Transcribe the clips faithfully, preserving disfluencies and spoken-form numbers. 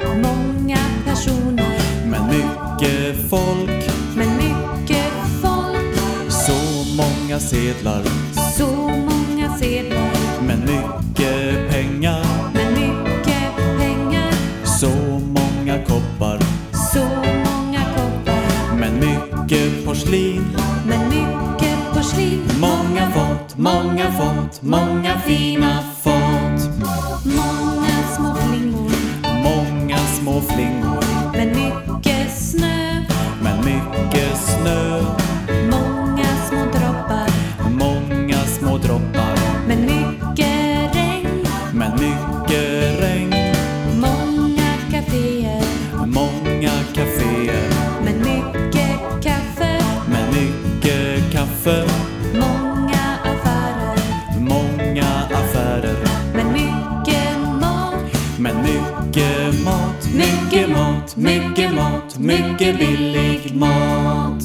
Många personer. Men mycket folk. Men mycket folk. Så många sedlar. Så många sedlar. Men mycket pengar. Men mycket pengar. Så många koppar. Så många koppar. Men mycket porslin. Men mycket porslin. Många fat, många fat, många fina fat. Många små flingor. Många små flingor. Men mycket snö. Men mycket snö. Många små droppar. Många små droppar. Men mycket regn. Men mycket regn. Många kaféer. Många kaféer. Men mycket kaffe. Men mycket kaffe. Många affärer. Många affärer. Men mycket mat. Men mycket mat. Mycket mat, mycket mat, mycket billig mat.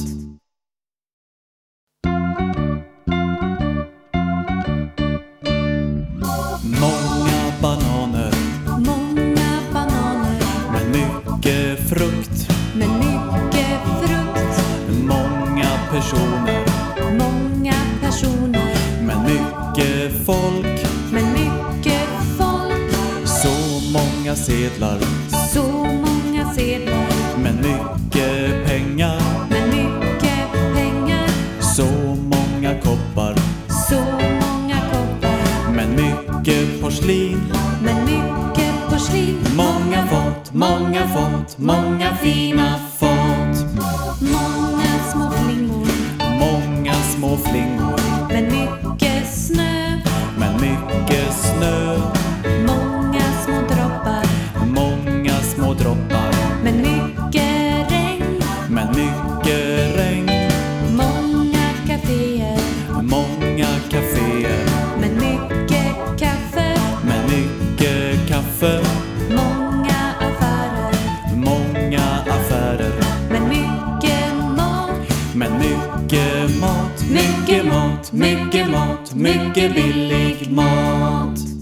Många bananer. Många bananer. Men mycket frukt. Men mycket frukt. Många personer. Många personer. Men mycket folk. Men mycket folk. Så många sedlar. Så många sedlar. Men mycket pengar. Men mycket pengar. Så många koppar. Så många koppar. Men mycket porslin. Men mycket porslin. Många fat, många fat, många fina fat. Många små flingor. Många små flingor. Men mycket snö. Men mycket snö. Många små droppar. Många små droppar. Men mycket regn. Men mycket regn. Många kaféer. Många kaféer. Men mycket kaffe. Men mycket kaffe. Många affärer. Många affärer. Men mycket mat. Men mycket mat. Mycket mat, mycket mat, mycket billig mat.